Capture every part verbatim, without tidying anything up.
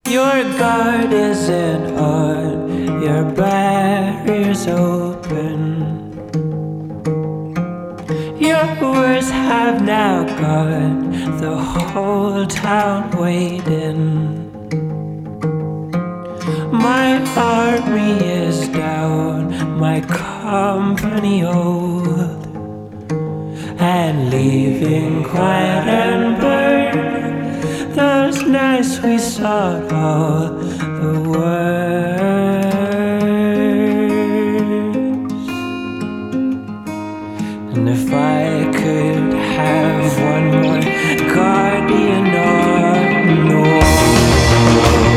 Your guard isn't on, your barrier's open. Your words have now got the whole town waiting. My army is down, my company old, and leaving quiet and burn those nights we sought all the words. And if I could have one more guardian on the wall,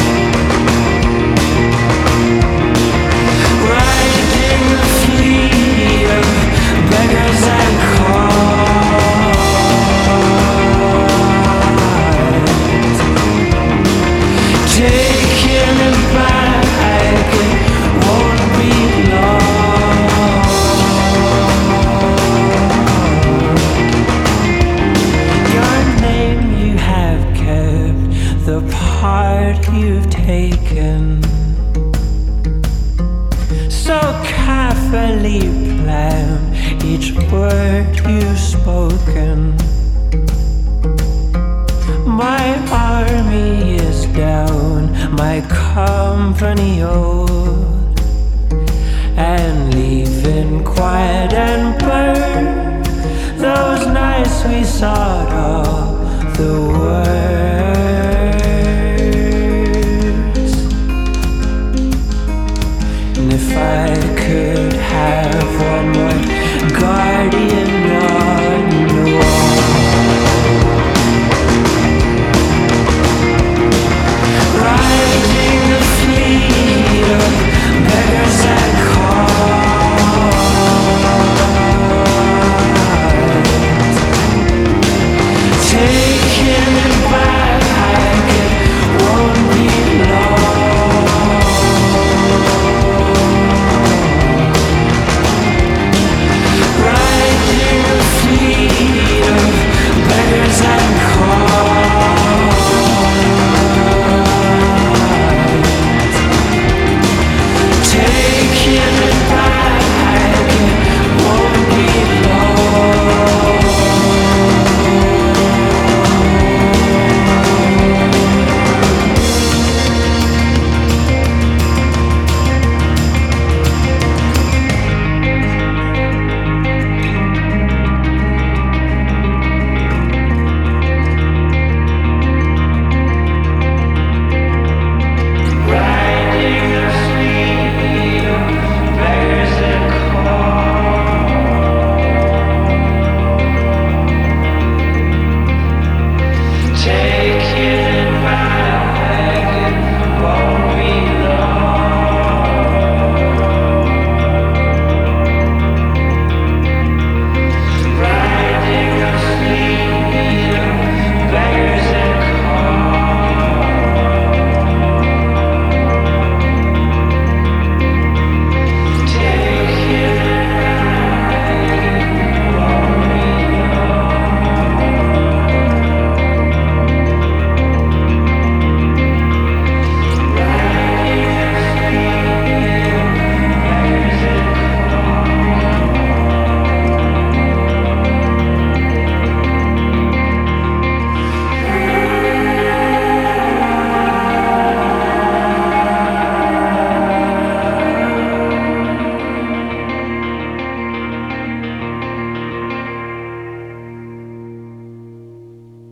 riding the fleet of beggars and cars, taking it back, it won't be long. Your name you have kept, the part you've taken, so carefully planned, each word you've spoken. My army is down, my company old, and leaving quiet and burn those nights we sought all the world.